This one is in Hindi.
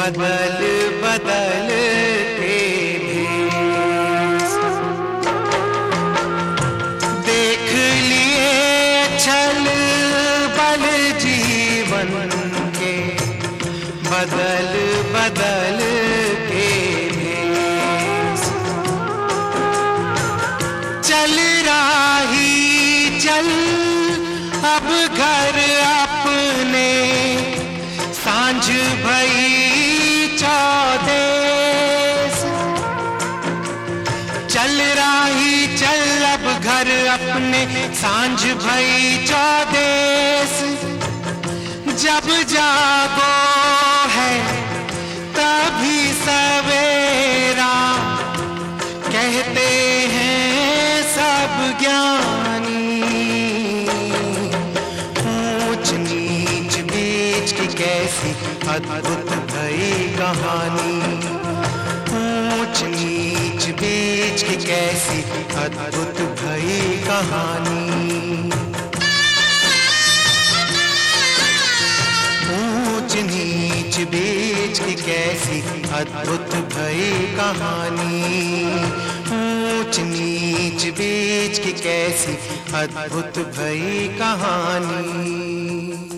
बदल बदल के भेष देख लिए छल बल जीवन के, बदल बदल के भेष चल राही चल अब घर अपने, सांझ भई चौदेस। चल राही चल अब घर अपने, सांझ भई चौदेस। जब जागो है तभी सवेरा, कहते हैं सब ज्ञानी। ऊंच नीच बीच की कैसी अद्भुत भई कहानी, ऊंच नीच बीच की कैसी अद्भुत भई कहानी। ऊंच नीच बीच की कैसी अद्भुत भई कहानी, ऊंच नीच बीच की कैसी अद्भुत भई कहानी।